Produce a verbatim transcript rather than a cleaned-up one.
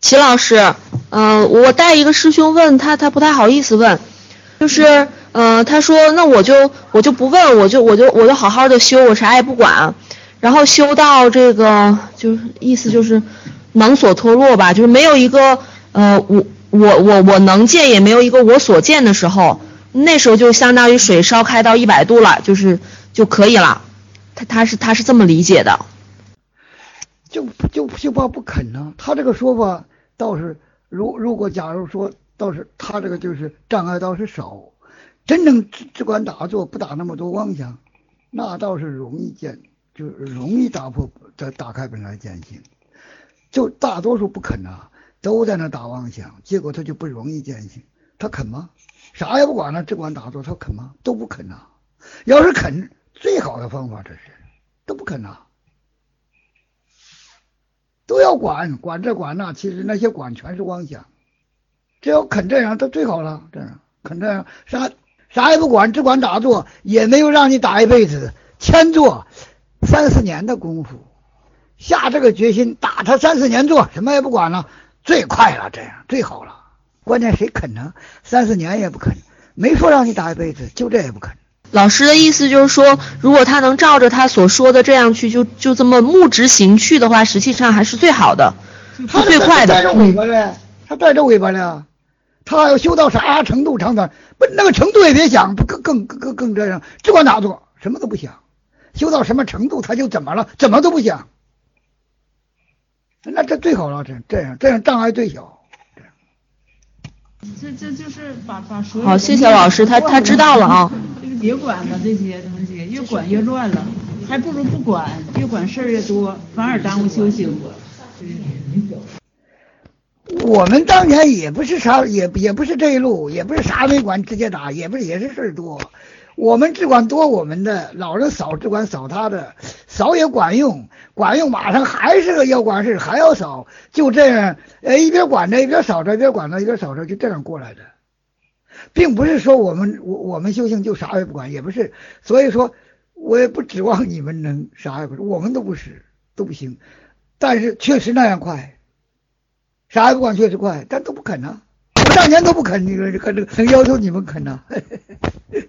齐老师，嗯、呃，我带一个师兄问他，他不太好意思问，就是，呃，他说那我就我就不问，我就我就我就好好的修，我啥也不管，然后修到这个就是意思就是能所脱落吧，就是没有一个呃我我我我能见，也没有一个我所见的时候，那时候就相当于水烧开到一百度了，就是就可以了。他他是他是这么理解的。 就就就怕不肯呢、啊。他这个说法倒是，如如果假如说倒是他这个就是障碍倒是少，真正只只管打坐不打那么多妄想，那倒是容易见，就容易打破打打开本来见性。就大多数不肯啊，都在那打妄想，结果他就不容易见性。他肯吗？啥也不管了，只管打坐，他肯吗？都不肯呐、啊。要是肯，最好的方法这是，都不肯呐、啊。都要管，管这管那，其实那些管全是妄想。只要肯这样，他最好了。这样肯这样，啥啥也不管，只管打坐，也没有让你打一辈子，千坐三四年的功夫，下这个决心，打他三四年坐，什么也不管了，最快了，这样最好了。关键谁肯呢？三四年也不肯，没说让你打一辈子，就这也不肯。 老师的意思就是说，如果他能照着他所说的这样去，就就这么目直行去的话，实际上还是最好的，是最快的。 他带着尾巴嘞，他带着尾巴嘞，他要修到啥程度长短，不那个程度也别想，更更更更这样，只管打坐，什么都不想。修到什么程度他就怎么了，怎么都不想。那这最好了，这这样这样障碍最小。 这这就是把把所有好，谢谢老师，他他知道了啊。 就是别管了，这些东西越管越乱了，还不如不管，越管事儿越多，反而耽误修行。 我们当年也不是啥，也也不是这一路，也不是啥没管直接打，也不是也是事儿多。我们只管多我们的，老人扫只管扫他的，扫也管用，管用马上还是个要管事，还要扫，就这样，呃，一边管着一边扫着，一边管着一边扫着，就这样过来的，并不是说我们我我们修行就啥也不管，也不是，所以说我也不指望你们能啥也不是，我们都不是都不行，但是确实那样快，啥也不管确实快，但都不肯啊，我当年都不肯，你说这个能要求你们肯啊。